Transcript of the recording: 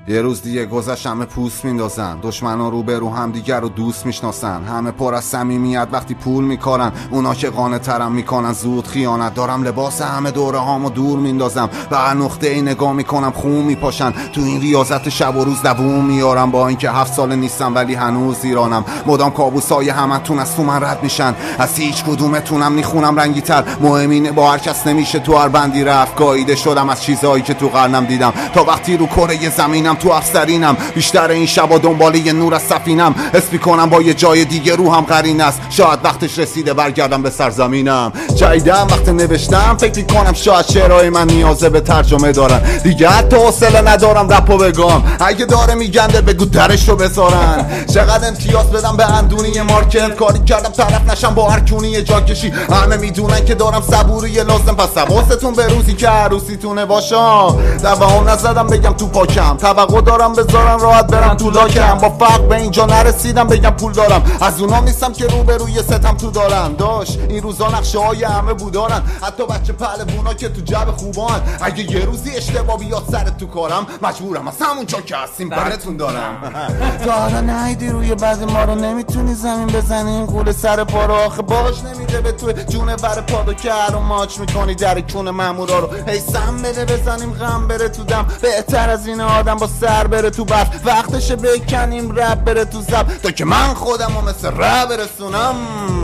یه روز دیگه گذشت، همه پوست میندازن، دشمنا رو به رو هم دیگر رو دوست میشناسن، همه پر از صمیمیت وقتی پول میکارن، اونا که قانع ترم میکنن زود خیانت. دارم لباس همه دوره هامو دور میندازم، به هر نقطه ای نگاه میکنم خون میپاشن، تو این ریاضت شب و روز دووم میارم، با اینکه 7 سال نیستم ولی هنوز ایرانم. مدام کابوسای همتون از تو من رد میشن، از هیچ کدومتونم میخونم رنگی تر، مهمینه با هر کس نمیشه تو هر بندی رفت. گاییده شدم از چیزایی که تو قرنم دیدم، تا وقتی رو کره زمینم تو افسرینم، بیشتر این شبا دنبال یه نور از سفینم، حس میکنم با یه جای دیگه روحم قرین است، شاید وقتش رسیده برگردم به سرزمینم. جایدم وقت نوشتم فکر میکنم شاید شعرهای من نیازه به ترجمه دارن، دیگه حتی حوصله ندارم رپو بگم، اگه داره میگنده بگو درشو بذارن. چقدر امتیاز بدم به اندونی مارکت، کاری کردم طرف نشم با هر کونی جا کشی، همه میدونن که دارم صبوری لازم، پس حواستون به روزی که عروسیتونه باشم. دوام نزدم بگم تو پاکم، توقع دارم بذارن راحت برم تو لاکم، با فقر به اینجا نرسیدم بگم پول دارم، از اونام نیستم که رو به روی ستم تو دارن. داشت این روزا نقشه های همه بودارن، حتی بچه پهلوونا که تو جب خوبان، اگه یه روزی اشتباه بیاد سرت تو کارم، مجبورم از همونجا که هستیم براتون دارم. تا حالا نهیدی روی بعضی ما رو نمیتونی زمین بزنی، این قول سر پا رو آخه باش نمیده به تو جونه بر پادو که هر ماچ میکنی در کون مامورا رو، هی سم بده بزنیم غم بره تو دم، بهتر از این آدم با سر بره تو برف، وقتشه بکنیم رب بره تو زب، تا که من خودمو مثل رب برسونم.